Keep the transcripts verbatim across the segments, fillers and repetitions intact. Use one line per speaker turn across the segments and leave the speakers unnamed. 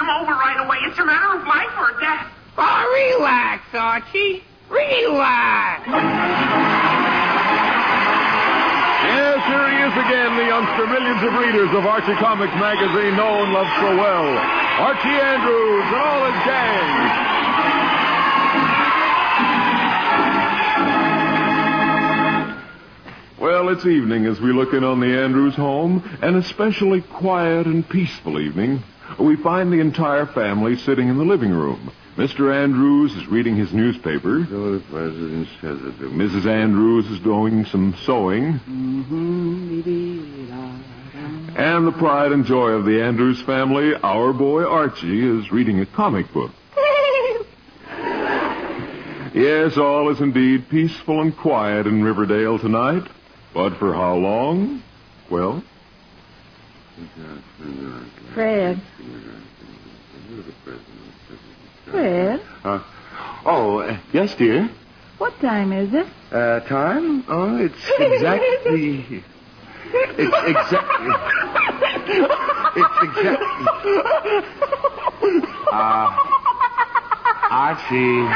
come over right away. It's a matter of life or death.
Oh, relax, Archie. Relax.
Yes, here he is again, the youngster millions of readers of Archie Comics magazine know and love so well. Archie Andrews and all his gang. Well, it's evening as we look in on the Andrews home, an especially quiet and peaceful evening. We find the entire family sitting in the living room. Mister Andrews is reading his newspaper.
So the president says it.
Missus Andrews is doing some sewing. And the pride and joy of the Andrews family, our boy Archie, is reading a comic book. Yes, all is indeed peaceful and quiet in Riverdale tonight. But for how long? Well...
Fred. Fred?
Uh, oh, uh, yes, dear.
What time is it?
Uh, time? Oh, it's exactly... It's exactly... It's exactly... Uh, Archie...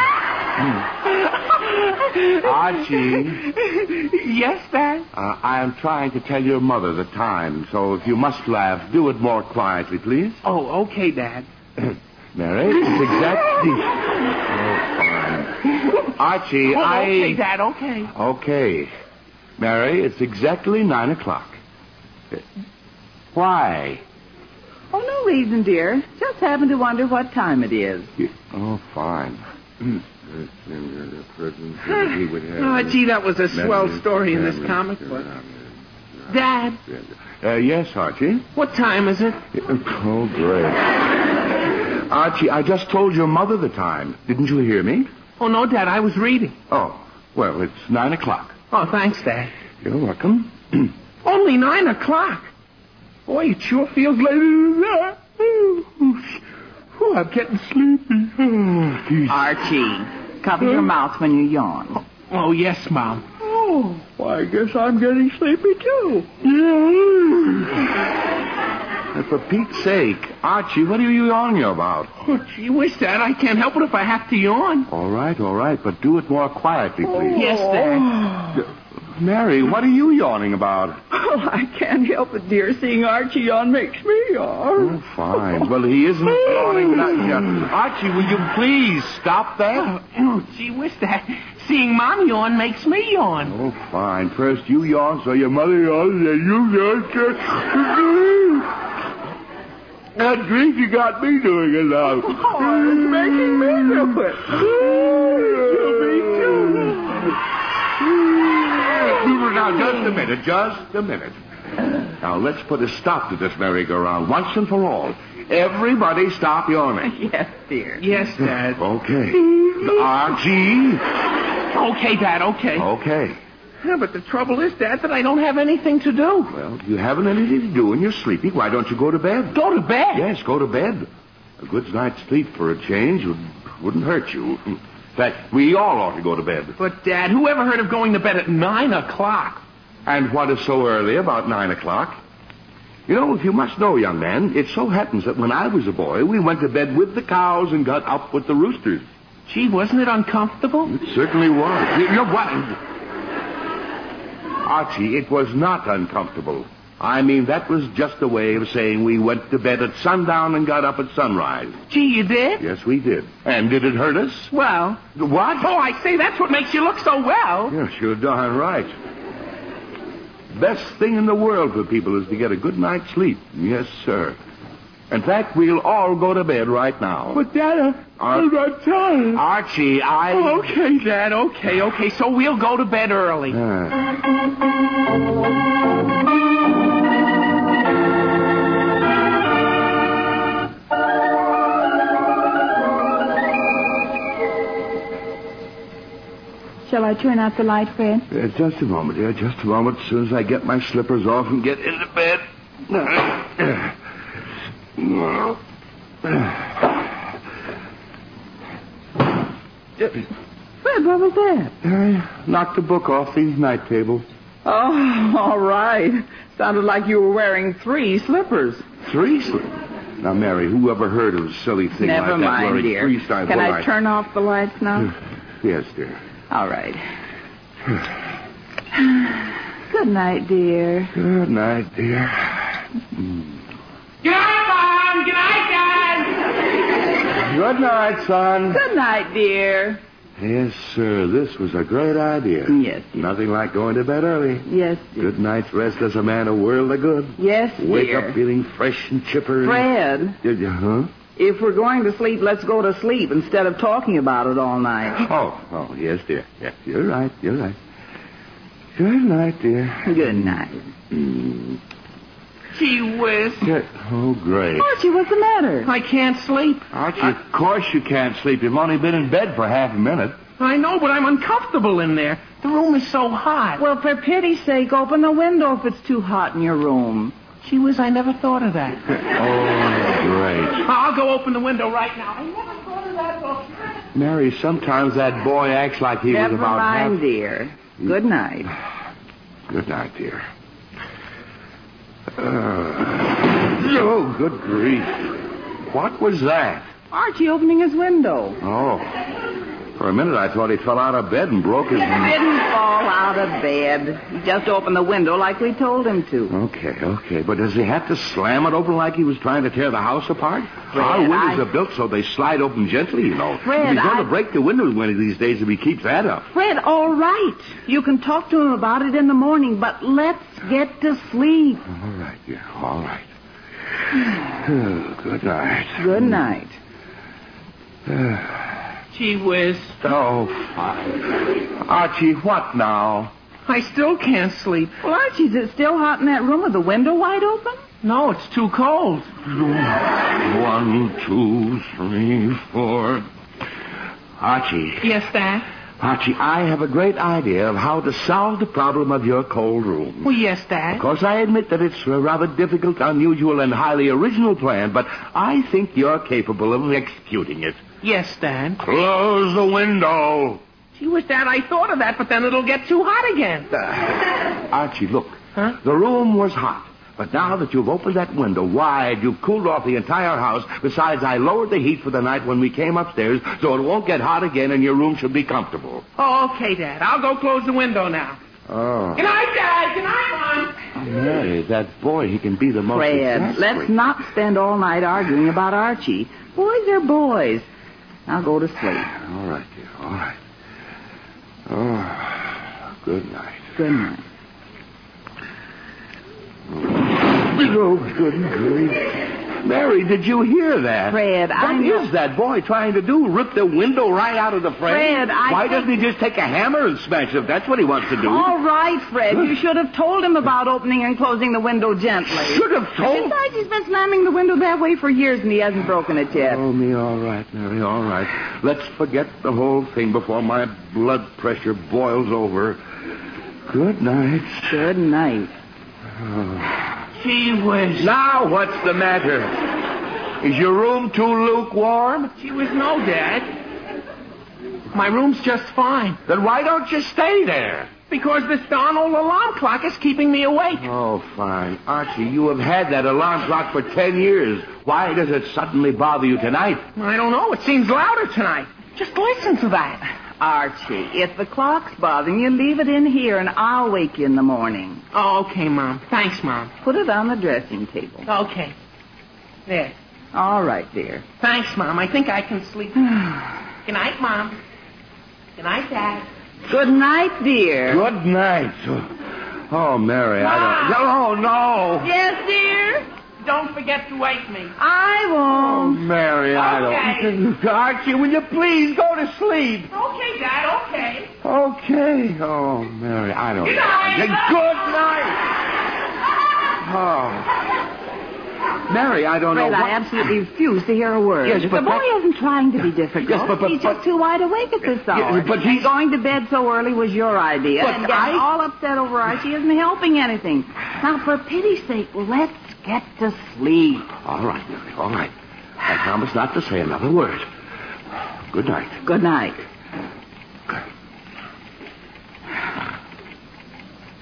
Archie.
Yes, Dad?
Uh, I am trying to tell your mother the time, so if you must laugh, do it more quietly, please.
Oh, okay, Dad.
Mary, it's exactly... Oh, fine. Archie,
oh,
I...
Okay, Dad, okay.
Okay. Mary, it's exactly nine o'clock. Why?
Oh, no reason, dear. Just happened to wonder what time it is.
Oh, fine.
Oh, gee, that was a swell story in this comic book. Dad?
Uh, yes, Archie?
What time is it?
Oh, great. Archie, I just told your mother the time. Didn't you hear me?
Oh, no, Dad, I was reading.
Oh, well, it's nine o'clock.
Oh, thanks, Dad.
You're welcome.
Only nine o'clock? Boy, it sure feels later than that. Oh, I'm getting sleepy. Oh,
Archie, cover your mouth when you yawn.
Oh, oh, yes, Mom. Oh, well, I guess I'm getting sleepy, too.
And for Pete's sake, Archie, what are you yawning about?
Oh, gee whiz, Dad, I can't help it if I have to yawn.
All right, all right, but do it more quietly, please.
Yes, Dad.
Mary, what are you yawning about?
Oh, I can't help it, dear. Seeing Archie yawn makes me yawn.
Oh, fine. Well, he isn't yawning. Archie, will you please stop that?
Oh, oh, gee whiz, Dad. Seeing Mom yawn makes me yawn.
Oh, fine. First you yawn, so your mother yawns, then you yawn. That grief you got me doing it now.
Oh, it's making me do it.
Me too. Now, just a minute, just a minute. Now, let's put a stop to this merry-go-round once and for all. Everybody stop yawning.
Yes, dear.
Yes, Dad.
Okay. Archie.
Okay, Dad, okay.
Okay.
Yeah, but the trouble is, Dad, that I don't have anything to do.
Well, you haven't anything to do and you're sleepy. Why don't you go to bed?
Go to bed?
Yes, go to bed. A good night's sleep for a change would, wouldn't hurt you. In fact, we all ought to go to bed.
But, Dad, who ever heard of going to bed at nine o'clock?
And what is so early about nine o'clock? You know, if you must know, young man, it so happens that when I was a boy, we went to bed with the cows and got up with the roosters.
Gee, wasn't it uncomfortable?
It certainly was. You know what? Archie, it was not uncomfortable. I mean, that was just a way of saying we went to bed at sundown and got up at sunrise.
Gee, you did?
Yes, we did. And did it hurt us?
Well.
What?
Oh, I say, that's what makes you look so well.
Yes, you're darn right. Best thing in the world for people is to get a good night's sleep. Yes, sir. In fact, we'll all go to bed right now.
But, Dad, I'm not tired.
Archie, I...
Oh, okay, Dad, okay, okay. So we'll go to bed early.
Uh.
Shall I turn out the light, Fred?
Uh, just a moment, dear. Just a moment. As soon as I get my slippers off and get into bed.
Fred, what was that?
I knocked the book off the night table.
Oh, all right. Sounded like you were wearing three slippers.
Three slippers? Now, Mary, who ever heard of a silly thing
Never
like that?
mind,
where it
dear.
freezes-
Can
well,
I turn off the lights now?
Yes, dear.
All right. Good night, dear.
Good night, dear.
Good night, Mom. Good night, Dad.
Good night, son.
Good night, dear.
Yes, sir. This was a great idea.
Yes, dear.
Nothing like going to bed early.
Yes, dear.
Good night's rest does a man a world of good.
Yes,
Wake
dear.
up feeling fresh and chipper.
Fred,
Did you, huh?
if we're going to sleep, let's go to sleep instead of talking about it all night.
Oh, oh, yes, dear. Yes, you're right. You're right. Good night, dear.
Good night.
Mm.
Gee whiz.
Good. Oh, great.
Archie, what's the matter?
I can't sleep.
Archie, of course you can't sleep. You've only been in bed for half a minute.
I know, but I'm uncomfortable in there. The room is so hot.
Well, for pity's sake, open the window if it's too hot in your room.
Gee whiz, I never thought of that.
Oh, great.
I'll go open the window right now. I never thought of that, though.
Mary, sometimes that boy acts like he
Never
was about
mind,
half...
dear. Good night.
Good night, dear. Uh, oh, good grief. What was that?
Archie opening his window.
Oh. For a minute, I thought he fell out of bed and broke his...
He didn't fall out of bed. He just opened the window like we told him to.
Okay, okay. But does he have to slam it open like he was trying to tear the house apart?
Fred,
Our windows
I-
are built so they slide open gently, you know.
Fred,
He's going
I-
to break the windows one of these days if he keeps that up.
Fred, all right. You can talk to him about it in the morning, but let's get to sleep.
All right, dear. All right. Oh, good night.
Good night.
Gee whiz.
Oh, fine. Archie, what now?
I still can't sleep.
Well, Archie, is it still hot in that room with the window wide open?
No, it's too cold.
One, two, three, four. Archie.
Yes, Dad?
Archie, I have a great idea of how to solve the problem of your cold room.
Well, yes, Dad.
Of course, I admit that it's a rather difficult, unusual, and highly original plan, but I think you're capable of executing it.
Yes, Dad.
Close the window.
Gee whiz, Dad, I thought of that, but then it'll get too hot again.
Uh, Archie, look.
Huh?
The room was hot. But now that you've opened that window wide, you've cooled off the entire house. Besides, I lowered the heat for the night when we came upstairs, so it won't get hot again and your room should be comfortable.
Oh, okay, Dad. I'll go close the window now.
Oh.
Good night, Dad. Good night, Mom.
Mary, that boy, he can be the most...
Fred,
exasperating-
let's not spend all night arguing about Archie. Boys are boys. Now go to sleep.
All right, dear, all right. Oh, good night.
Good night.
Oh, good grief. Mary, did you hear that?
Fred,
What
I know-
is that boy trying to do? Rip the window right out of the frame?
Fred, I
Why
think-
doesn't he just take a hammer and smash it if that's what he wants to do?
All right, Fred. You should have told him about opening and closing the window gently.
Should have told...
Besides, he's been slamming the window that way for years and he hasn't broken it yet.
Oh, me, all right, Mary, all right. Let's forget the whole thing before my blood pressure boils over. Good night.
Good night.
Gee whiz.
Now what's the matter? Is your room too lukewarm?
Gee whiz, no, Dad. My room's just fine.
Then why don't you stay there?
Because this darn old alarm clock is keeping me awake.
Oh, fine. Archie, you have had that alarm clock for ten years. Why does it suddenly bother you tonight?
I don't know. It seems louder tonight. Just listen to that.
Archie, if the clock's bothering you, leave it in here and I'll wake you in the morning.
Oh, okay, Mom. Thanks, Mom.
Put it on the dressing table.
Okay. There.
All right, dear.
Thanks, Mom. I think I can sleep. Good night, Mom. Good night, Dad.
Good night, dear.
Good night. Oh, Mary, I don't... Oh, no.
Yes, dear?
Don't forget to wake me.
I
Oh,
won't.
Mary, I don't... Archie, will you please go to sleep?
Okay, Dad. Okay.
Okay. Oh, Mary, I don't...
Good night.
Good night. Oh. Mary, I don't know
Fred,
what...
I absolutely refuse to hear a word.
Yes, but
the boy
that-
isn't trying to be difficult.
Yes, but- but-
he's
but-
just too wide awake at this hour.
Yeah, but
and
he's-
going to bed so early was your idea.
But
and getting
I-
all upset over Archie isn't helping anything. Now, for pity's sake, let's get to sleep.
All right, Mary, all right. I promise not to say another word. Good night.
Good night.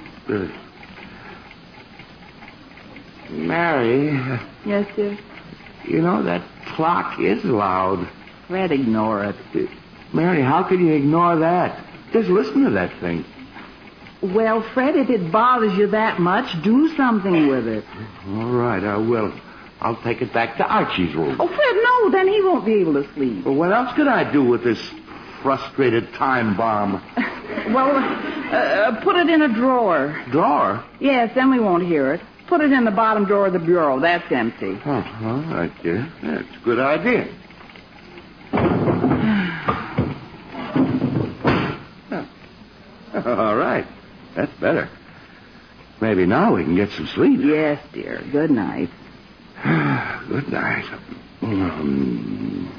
Good. Mary,
Yes, dear?
You know, that clock is loud.
Fred, ignore it.
Mary, how can you ignore that? Just listen to that thing.
Well, Fred, if it bothers you that much, do something with it.
All right, I will. I'll take it back to Archie's room.
Oh, Fred, no, then he won't be able to sleep.
Well, what else could I do with this frustrated time bomb?
Well, uh, put it in a drawer.
Drawer?
Yes, then we won't hear it. Put it in the bottom drawer of the bureau. That's empty.
Oh, all right, dear. That's a good idea. All right. That's better. Maybe now we can get some sleep.
Yes, dear. Good night.
Good night. Um...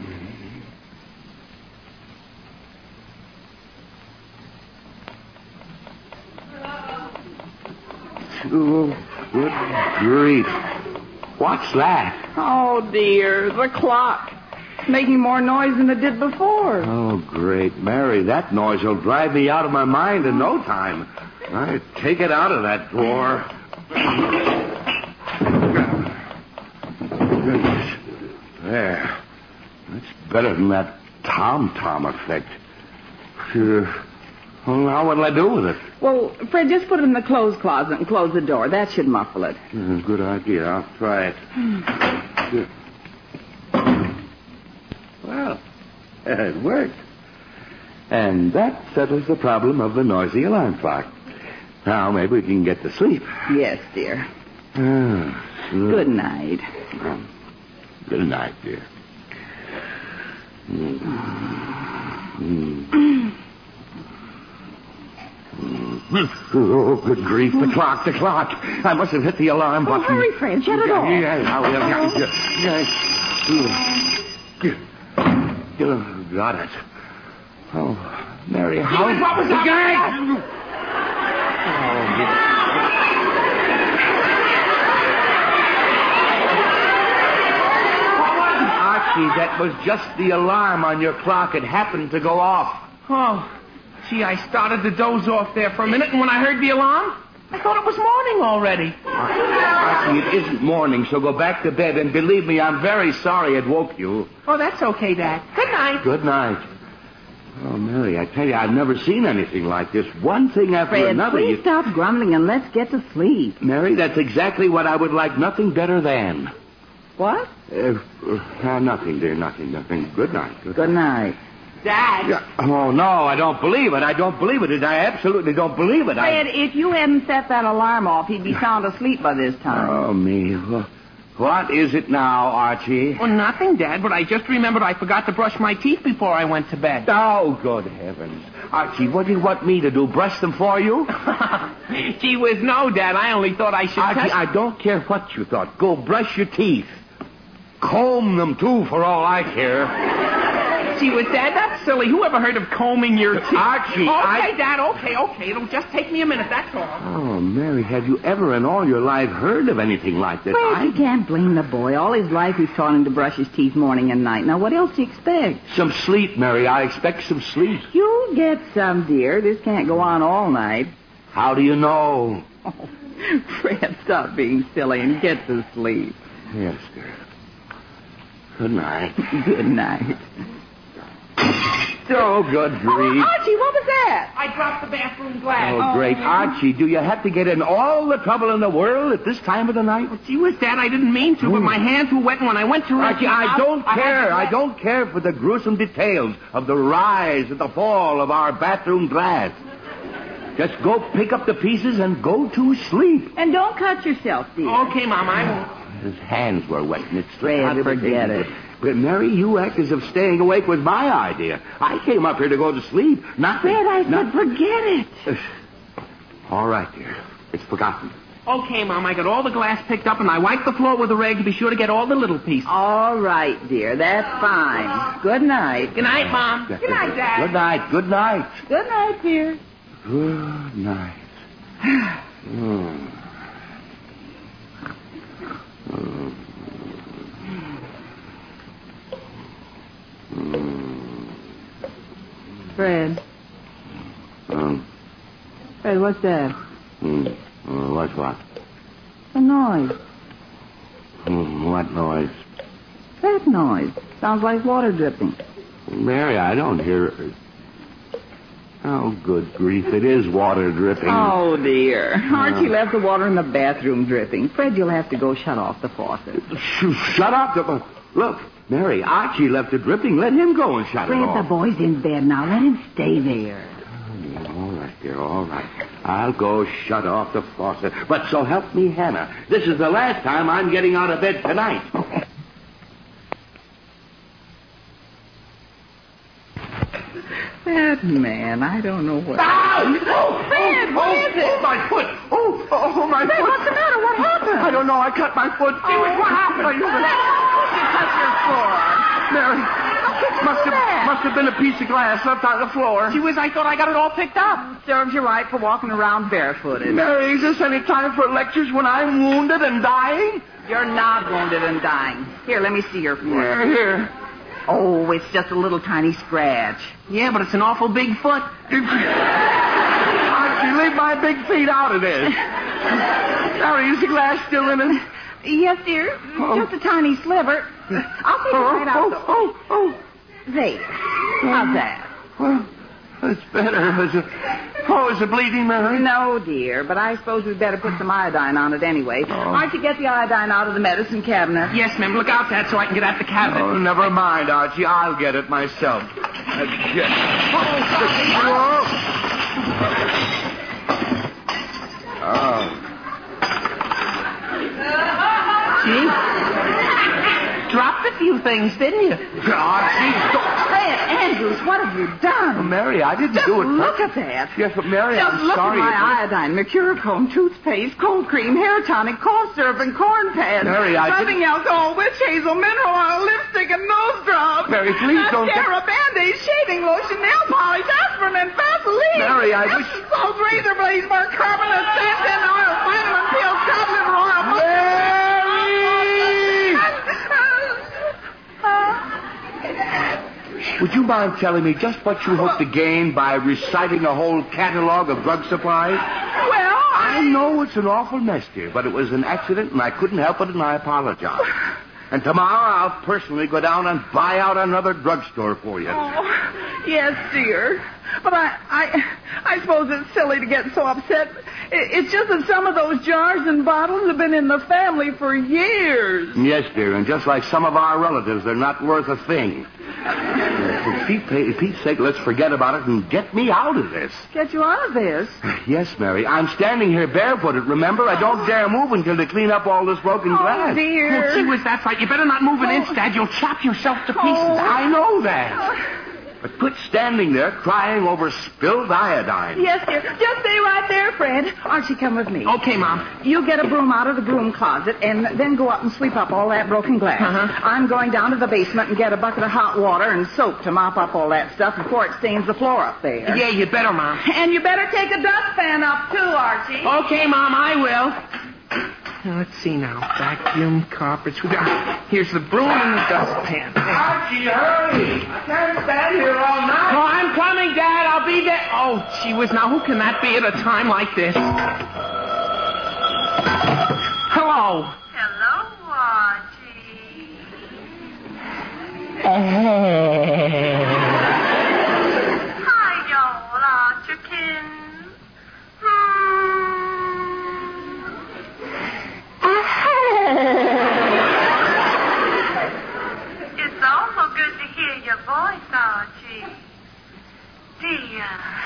Oh, good grief. What's that?
Oh, dear. The clock. It's making more noise than it did before.
Oh, great. Mary, that noise will drive me out of my mind in no time. All right, take it out of that drawer. There. That's better than that tom-tom effect. Sure. Well, now what'll I do with it?
Well, Fred, just put it in the clothes closet and close the door. That should muffle it.
Mm, good idea. I'll try it. Good. Well, it worked. And that settles the problem of the noisy alarm clock. Now maybe we can get to sleep.
Yes, dear.
Ah, sure.
Good night.
Um, good night, dear. Mm. Mm. Oh, good grief. The clock, the clock. I must have hit the alarm
Oh,
button.
hurry, Fred. Shut it off.
Yeah, yeah, yeah, yeah, yeah. Oh, got it. Oh, Mary, how...
What was the guy?
Archie, that was just the alarm on your clock. It happened to go off.
Oh, gee, I started to doze off there for a minute, and when I heard the alarm, I thought it was morning already.
Archie, it isn't morning, so go back to bed. And believe me, I'm very sorry it woke you.
Oh, that's okay, Dad. Good night.
Good night. Oh, Mary, I tell you, I've never seen anything like this. One thing after
Fred,
another.
please
you...
stop grumbling and let's get to sleep.
Mary, that's exactly what I would like nothing better than.
What?
Uh, uh, nothing, dear, nothing, nothing. Good night. Good,
Good night.
Dad.
Yeah. Oh, no, I don't believe it. I don't believe it. I absolutely don't believe it.
Fred,
I...
if you hadn't set that alarm off, he'd be sound asleep by this time.
Oh, me. What is it now, Archie?
Well, nothing, Dad, but I just remembered I forgot to brush my teeth before I went to bed.
Oh, good heavens. Archie, what do you want me to do? Brush them for you?
Gee whiz, no, Dad. I only thought I should...
Archie,
test-
I don't care what you thought. Go brush your teeth. Comb them, too, for all I care.
Gee whiz, Dad, that's silly. Who ever heard of combing your teeth?
Archie,
Okay,
I...
Dad, okay, okay. It'll just take me a minute, that's all.
Oh, Mary, have you ever in all your life heard of anything like this?
Fred,
I...
you can't blame the boy. All his life he's taught him to brush his teeth morning and night. Now, what else do you expect?
Some sleep, Mary. I expect some sleep.
You'll get some, dear. This can't go on all night.
How do you know?
Oh, Fred, stop being silly and get to sleep.
Yes, dear. Good night.
Good night.
Oh, good grief.
Oh, Archie, what was that?
I dropped the bathroom glass.
Oh, great. Archie, do you have to get in all the trouble in the world at this time of the night?
Well, gee whiz, Dad, I didn't mean to, but my hands were wet, and when I went to...
Archie, I don't
I had
care.
to-
I don't care for the gruesome details of the rise and the fall of our bathroom glass. Just go pick up the pieces and go to sleep.
And don't cut yourself, dear.
Okay, Mom, I won't.
His hands were wet, and it's
Fred, forget it.
But, Mary, you act as if staying awake was my idea. I came up here to go to sleep. Nothing.
Fred, I
Not-
said forget it.
All right, dear. It's forgotten.
Okay, Mom, I got all the glass picked up, and I wiped the floor with a rag to be sure to get all the little pieces.
All right, dear. That's fine. Good night.
Good night, Mom. Good night, Dad.
Good night. Good night.
Good night, dear.
Good night. Hmm. Hmm.
Fred.
Um,
Fred, what's that?
hmm. Uh, what's what?
A noise.
Hmm, what noise?
that noise? Sounds like water dripping.
Mary, I don't hear it. Oh, good grief. It is water dripping.
Oh, dear. Archie left the water in the bathroom dripping. Fred, you'll have to go shut off the faucet.
Sh- shut up. The... Look, Mary, Archie left it dripping. Let him go and shut
Fred,
it off.
the boy's in bed now. Let him stay there.
All right, dear, all right. I'll go shut off the faucet. But so help me, Hannah. This is the last time I'm getting out of bed tonight.
That man, I don't know what...
Ow! Oh,
Fred,
oh,
what
oh,
is it?
Oh, my foot. Oh, oh, my
Fred,
foot.
what's the matter? What happened?
I don't know. I cut my foot.
Oh,
What happened? I
Fred, you cut your foot.
Mary, must have,
that?
must have been a piece of glass left on the floor.
Gee whiz, I thought I got it all picked up.
Serves you right for walking around barefooted.
Mary, is this any time for lectures when I'm wounded and dying?
You're not wounded and dying. Here, let me see your foot.
Here, here.
Oh, it's just a little tiny scratch.
Yeah, but it's an awful big foot.
Archie, leave my big feet out of this. Mary, is the glass still in it?
Yes, dear.
Oh.
Just a tiny sliver. I'll take it
Oh,
right out.
oh,
though.
oh, oh.
There. How's that?
Well, that's better. Is it... Oh, is it bleeding, Mary?
No, dear, but I suppose we'd better put some iodine on it anyway.
Oh.
Archie, get the iodine out of the medicine cabinet.
Yes, ma'am. Look out, Dad, so I can get at the cabinet.
Oh, never mind, Archie. I'll get it myself. Uh, get... Oh.
Gee, dropped a few things, didn't you?
Archie, don't...
Fred, Andrews, what have you done?
Mary, I didn't
Just
do it.
look at that.
Yes, but Mary,
Just
I'm
look
sorry.
at my iodine, mercurochrome, toothpaste, cold cream, hair tonic, cough syrup, and corn pads.
Mary, I
Nothing else. Oh, witch hazel, mineral oil, lipstick, and nose drops.
Mary, please don't get-
Mascara, Band-Aid, shaving lotion, nail polish, aspirin, and Vaseline.
Mary, I wish...
Epsom salt, razor blades, bicarbonate, santan oil, vitamin pills, cod liver oil.
Mary! Would you mind telling me just what you hope to gain by reciting a whole catalog of drug supplies?
Well,
I know it's an awful mess, dear, but it was an accident and I couldn't help it and I apologize. And tomorrow I'll personally go down and buy out another drugstore for you.
Oh, yes, dear. But I, I, I suppose it's silly to get so upset. It, it's just that some of those jars and bottles have been in the family for years.
Yes, dear, and just like some of our relatives, they're not worth a thing. For Pete- Pete's sake, let's forget about it and get me out of this.
Get you out of this.
Yes, Mary. I'm standing here barefooted, remember? I don't dare move until they clean up all this broken glass.
Oh, dear.
Oh, gee whiz, that's right. You better not move an inch, Dad. You'll chop yourself to pieces.
Oh.
I know that. But quit standing there crying over spilled iodine.
Yes, dear. Just stay right there, Fred. Archie, come with me.
Okay, Mom.
You get a broom out of the broom closet and then go up and sweep up all that broken glass.
Uh-huh.
I'm going down to the basement and get a bucket of hot water and soap to mop up all that stuff before it stains the floor up there.
Yeah, you better, Mom.
And you better take a dustpan up, too, Archie.
Okay, Mom, I will. Now, let's see now. Vacuum, carpets. Here's the broom and the dustpan.
Archie, hurry! I can't stand here all night.
Oh, I'm coming, Dad. I'll be there. Oh, gee whiz. Now, who can that be at a time like this? Hello.
Hello, Archie. Hi, y'all, Archiekin. It's awful good to hear your voice, Archie. Dear.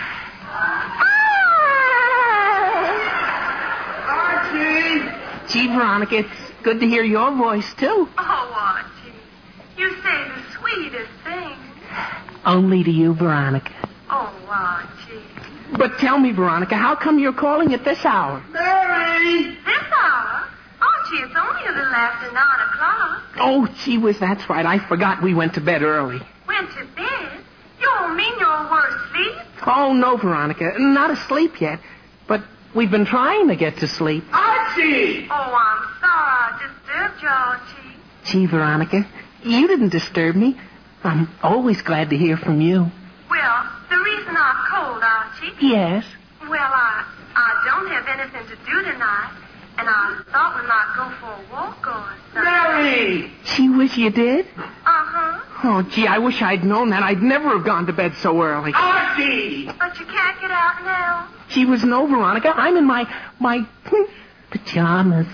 Archie!
Gee, Veronica, it's good to hear your voice, too.
Oh, Archie, you say the sweetest thing.
Only to you, Veronica.
Oh, Archie.
But tell me, Veronica, how come you're calling at this hour?
Mary!
This hour? Archie, it's only a little after nine o'clock.
Oh, gee whiz, that's right. I forgot we went to bed early.
Went to bed? You don't mean you were asleep?
Oh, no, Veronica. Not asleep yet. But we've been trying to get to sleep.
Archie!
Oh, I'm sorry I disturbed you, Archie.
Gee, Veronica, you didn't disturb me. I'm always glad to hear from you.
Well, the reason I called, Archie,
Yes?
well, I, I don't have anything to do tonight, and I thought we might go for a walk or something.
Mary!
Gee whiz, You did?
Uh-huh.
Oh, gee, I wish I'd known that. I'd never have gone to bed so early.
Archie!
But you can't get out now.
Gee whiz, no, Veronica. I'm in my, my pajamas.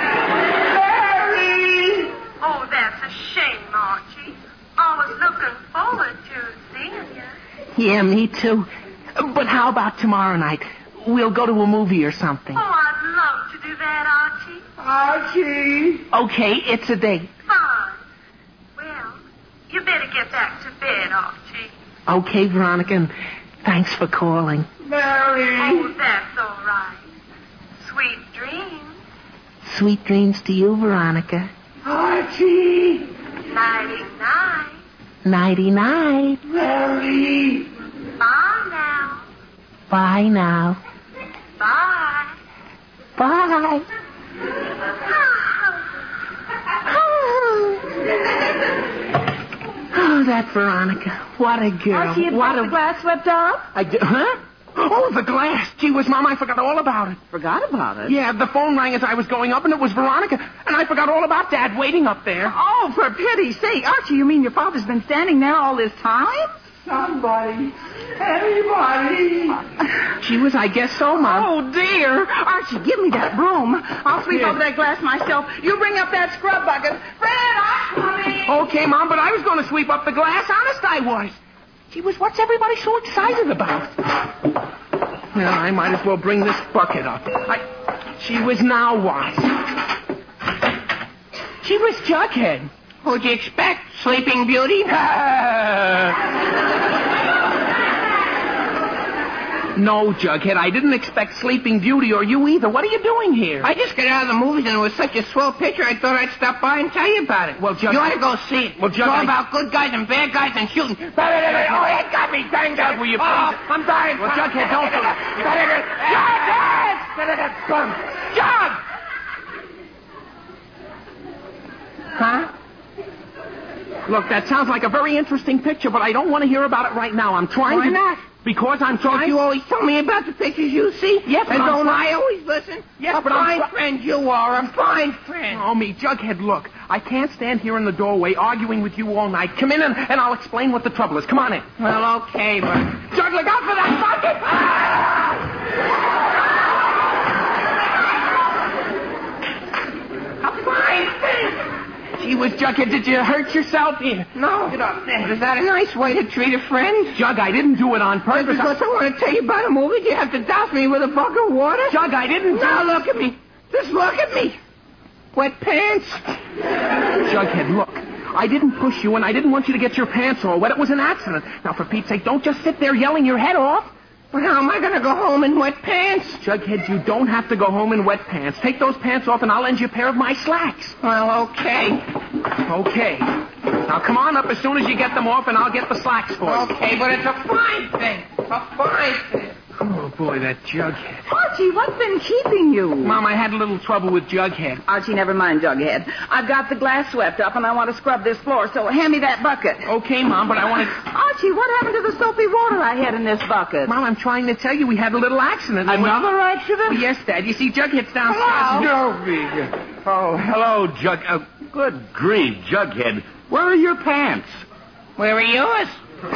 Mary!
Oh, that's a shame, Archie. I was looking forward to seeing you.
Yeah, me too. But how about tomorrow night? We'll go to a movie or something.
Oh, I'd love to do that, Archie.
Archie!
Okay, it's a date.
Fine. Well, you better get back to bed, Archie.
Okay, Veronica, and thanks for calling.
Mary!
Oh, that's all right. Sweet dreams.
Sweet dreams to you, Veronica.
Archie!
Nighty-night.
Nighty-night.
Mary!
Bye now.
Bye now.
Bye.
Bye. Oh, that Veronica. What a girl.
Archie, you
what
got
a...
the glass swept up?
I did, huh? Oh, the glass. Gee whiz, Mom, I forgot all about it.
Forgot about it?
Yeah, the phone rang as I was going up, and it was Veronica. And I forgot all about Dad waiting up there.
Oh, for pity's sake. Archie, you mean your father's been standing there all this time?
Somebody! Anybody!
Gee whiz, I guess so, Mom.
Oh, dear. Archie, give me that broom. I'll sweep
Here.
over that glass myself. You bring up that scrub bucket. Fred, I'm coming.
Okay, Mom, but I was going to sweep up the glass. Honest, I was. Gee whiz, what's everybody so excited about? Yeah, I might as well bring this bucket up. I... Gee whiz, now what? Gee whiz, Jughead. What'd you expect, Sleeping Beauty? No, Jughead, I didn't expect Sleeping Beauty or you either. What are you doing here?
I just got out of the movies and it was such a swell picture, I thought I'd stop by and tell you about it.
Well, Jughead...
You ought to go see it.
Well,
it's all
Jughead-
about good guys and bad guys and shooting.
Oh, it got me, dang Jug, will you please?
Oh, I'm dying.
Well, Jughead, don't do that. Jughead! Jug! Huh? Look, that sounds like a very interesting picture, but I don't want to hear about it right now. I'm trying
Why
to...
not?
Because I'm
Don't
trying...
you always tell me about the pictures you see?
Yes, but
and
I'm
don't
try-
I always listen?
Yes,
a
but I'm
fine
try-
friend you are, a fine friend.
Oh, me, Jughead, look. I can't stand here in the doorway arguing with you all night. Come in and, and I'll explain what the trouble is. Come on in.
Well, okay, but...
Jug, look out for that bucket! Ah! A fine thing! Gee whiz, Jughead, did you hurt yourself? Here.
No.
Get up there.
But is that a nice way to treat a friend?
Jug, I didn't do it on
Just
purpose.
because I want to tell you about a movie, do you have to douse me with a bucket of water?
Jug, I didn't do
Now look at me. Just look at me. Wet pants.
Jughead, look. I didn't push you, and I didn't want you to get your pants all wet. It was an accident. Now, for Pete's sake, don't just sit there yelling your head off.
Well, how am I going to go home in wet pants?
Jughead, you don't have to go home in wet pants. Take those pants off, and I'll lend you a pair of my slacks.
Well, okay.
Okay. Now, come on up as soon as you get them off, and I'll get the slacks for you.
Okay, but it's a fine thing. A fine thing.
Oh, boy, that Jughead.
Archie, what's been keeping you?
Mom, I had a little trouble with Jughead.
Archie, never mind, Jughead. I've got the glass swept up, and I want to scrub this floor, so hand me that bucket.
Okay, Mom, but I want to...
Archie, what happened to the soapy water I had in this bucket?
Mom, I'm trying to tell you we had a little accident.
Another accident?
Yes, Dad. You see, Jughead's downstairs.
Oh, big. Oh, hello, Jug. Uh, good grief, Jughead. Where are your pants?
Where are yours?
Oh,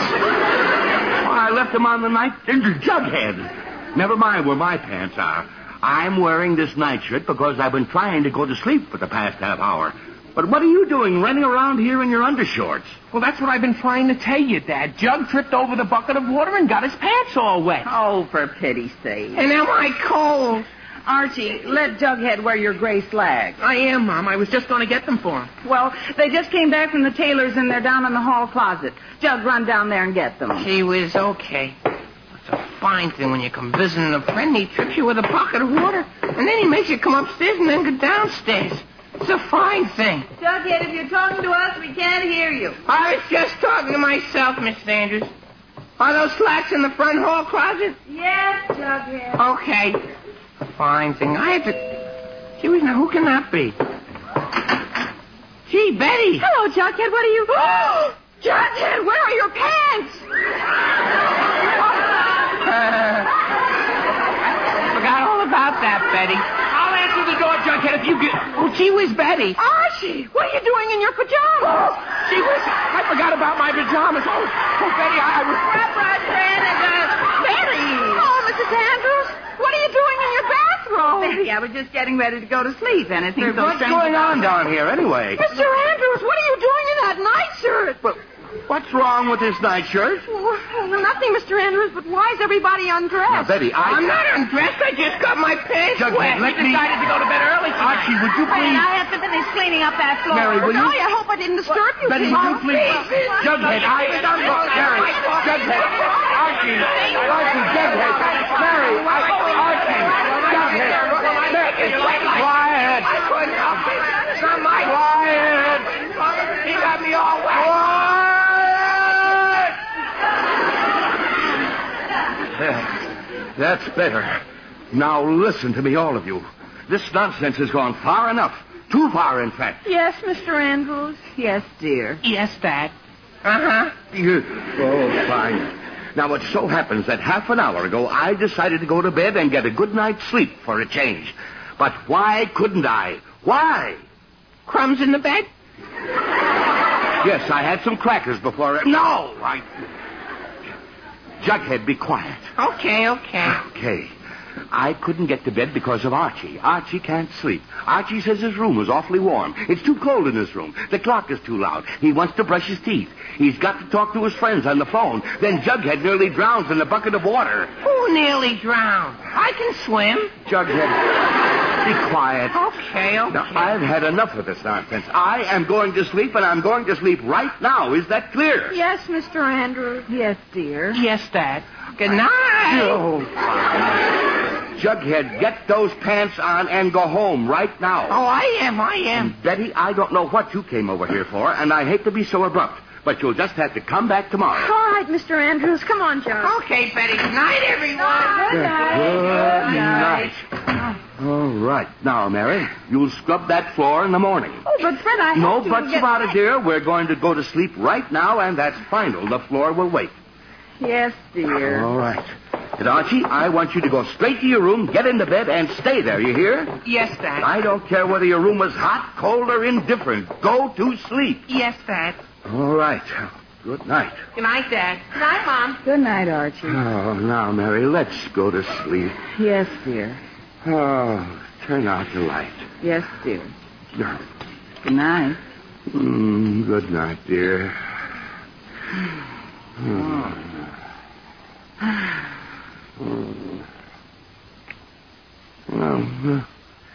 I left them on the night. Jughead. Never mind where my pants are. I'm wearing this nightshirt because I've been trying to go to sleep for the past half hour. But what are you doing running around here in your undershorts?
Well, that's what I've been trying to tell you, Dad. Jug tripped over the bucket of water and got his pants all wet.
Oh, for pity's sake.
And am I cold?
Archie, let Jughead wear your gray slacks.
I am, Mom. I was just going to get them for him.
Well, they just came back from the tailor's, and they're down in the hall closet. Jug, run down there and get them.
Gee whiz, okay. It's a fine thing when you come visiting a friend. He trips you with a bucket of water, and then he makes you come upstairs and then go downstairs. It's a fine thing.
Jughead, if you're talking to us, we can't hear you.
I was just talking to myself, Miss Andrews. Are those slacks in the front hall closet?
Yes, Jughead.
Okay. A fine thing. I have to... Gee whiz, now who can that be? Gee, Betty.
Hello, Jughead. What are you...
Oh! Jughead, where are your pants? Forgot all about that, Betty.
Oh, it's
Answer the door, Jughead, if you get... Oh, gee whiz, Betty.
Archie, what are you doing in your pajamas?
Gee whiz, I forgot about my pajamas. Oh, oh Betty, I, I was...
Right, right, Fred, and, uh, Betty. Oh, Missus Andrews, what are you doing in your bathrobe? Betty, I was just getting ready to go to sleep. Anything so
What's
strange
going
about
on down here, anyway?
Mister Andrews, what are you doing in that nightshirt?
But what's wrong with this nightshirt?
Well, nothing, Mister Andrews, but why is everybody undressed?
Now, Betty, I...
I'm not undressed. I just got my pants
Jughead,
wet.
let
we
me-
decided to go to bed early tonight.
Archie, would you
Wait,
please...
I have to finish cleaning up that floor.
Mary, will you-
Golly, I hope I didn't disturb you.
Betty,
Pete.
would you please...
Well,
Jughead, I... Look, Mary, Jughead, Archie, Archie, Jughead, Mary, I... Archie, Jughead, Mary, quiet,
I couldn't help it. It's not my
quiet,
He got me all wet.
quiet! There. That's better. Now listen to me, all of you. This nonsense has gone far enough. Too far, in fact.
Yes, Mister Andrews. Yes, dear.
Yes, Dad. Uh-huh.
You... Oh, fine. Now, it so happens that half an hour ago, I decided to go to bed and get a good night's sleep for a change. But why couldn't I? Why?
Crumbs in the bed?
Yes, I had some crackers before... It... No! I... Jughead, be quiet.
Okay, okay.
Okay. I couldn't get to bed because of Archie. Archie can't sleep. Archie says his room is awfully warm. It's too cold in his room. The clock is too loud. He wants to brush his teeth. He's got to talk to his friends on the phone. Then Jughead nearly drowns in a bucket of water.
Who nearly drowned? I can swim.
Jughead, be quiet.
Okay, okay.
Now, I've had enough of this nonsense. I am going to sleep, and I'm going to sleep right now. Is that clear?
Yes, Mister Andrews. Yes, dear.
Yes, Dad. Good night.
Oh, fine. Jughead, get those pants on and go home right now.
Oh, I am, I am.
And Betty, I don't know what you came over here for, and I hate to be so abrupt, but you'll just have to come back tomorrow.
All right, Mister Andrews. Come on, John.
Okay, Betty. Good night, everyone.
Good night.
Good night. All right. Now, Mary, you'll scrub that floor in the morning.
Oh, but Fred, I
No
have to
buts
get
about it,
back.
dear. We're going to go to sleep right now, and that's final. The floor will wait.
Yes, dear.
All right. And Archie, I want you to go straight to your room, get into bed, and stay there, you hear?
Yes, Dad.
I don't care whether your room is hot, cold, or indifferent. Go to sleep.
Yes, Dad.
All right. Good night.
Good night, Dad. Good night, Mom.
Good night, Archie.
Oh, now, Mary, let's go to sleep.
Yes, dear.
Oh, turn out the light.
Yes, dear.
No.
Good night.
Mm, good night, dear. Mm. Mm. Well, uh,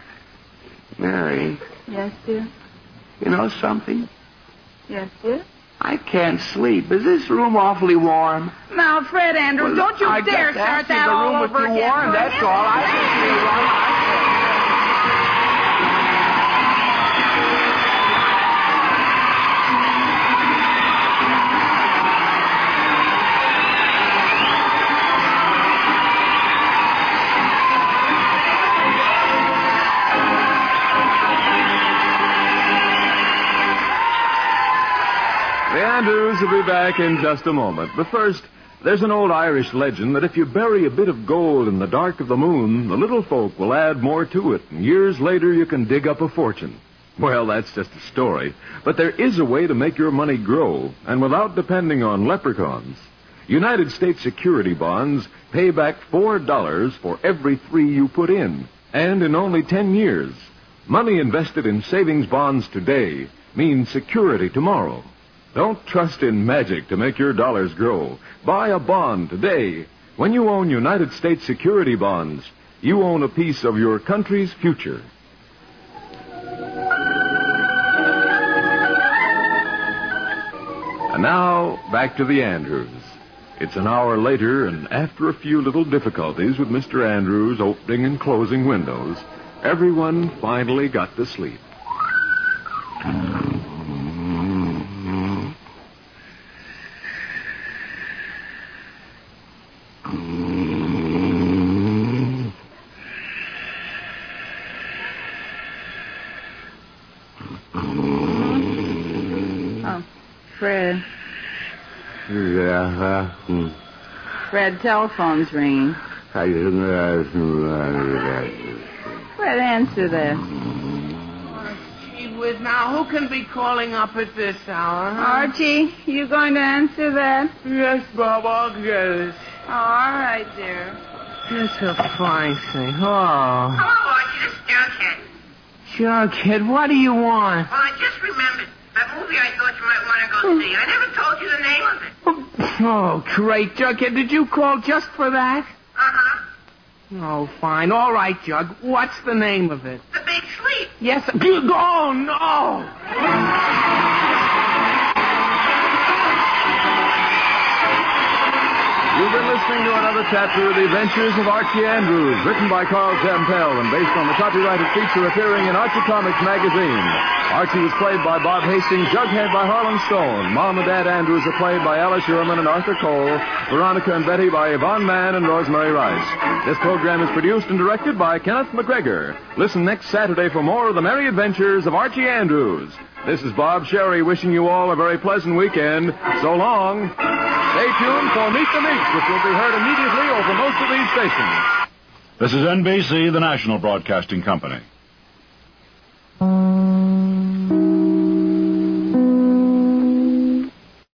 Mary,
Yes, dear.
you know something?
Yes, dear.
I can't sleep. Is this room awfully warm?
Now, Fred Andrews,
Well,
don't you
I
dare
just asked
start
you
that
the
all
room was
over
too
again.
warm, that's all. I can feel right.
The Andrews will be back in just a moment. But first, there's an old Irish legend that if you bury a bit of gold in the dark of the moon, the little folk will add more to it, and years later you can dig up a fortune. Well, that's just a story. But there is a way to make your money grow, and without depending on leprechauns. United States security bonds pay back four dollars for every three you put in, and in only ten years. Money invested in savings bonds today means security tomorrow. Don't trust in magic to make your dollars grow. Buy a bond today. When you own United States security bonds, you own a piece of your country's future. And now, back to the Andrews. It's an hour later, and after a few little difficulties with Mister Andrews opening and closing windows, everyone finally got to sleep.
Oh, Fred.
Yeah, uh,
Fred, telephone's ringing.
I,
Fred answer that.
Gee whiz, now who can be calling up at this hour? Huh?
Archie, you going to answer that?
Yes, Bob, I'll get it.
All right, dear.
That's a fine thing. Oh.
Hello, Archie. This is Jughead.
Jughead, what do you want?
Well, I just remembered that movie I thought you might want to go see. I never told you the name of it.
Oh, great, Jughead. Did you call just for that?
Uh-huh.
Oh, fine. All right, Jug. What's the name of it?
The Big Sleep.
Yes. Oh, no!
You've been listening to another chapter of The Adventures of Archie Andrews, written by Carl Zampel and based on the copyrighted feature appearing in Archie Comics magazine. Archie was played by Bob Hastings, Jughead by Harlan Stone. Mom and Dad Andrews are played by Alice Sherman and Arthur Cole, Veronica and Betty by Yvonne Mann and Rosemary Rice. This program is produced and directed by Kenneth McGregor. Listen next Saturday for more of the merry adventures of Archie Andrews. This is Bob Sherry wishing you all a very pleasant weekend. So long. Stay tuned for Meet the Meeks, which will be heard immediately over most of these stations.
This is N B C, the national broadcasting company.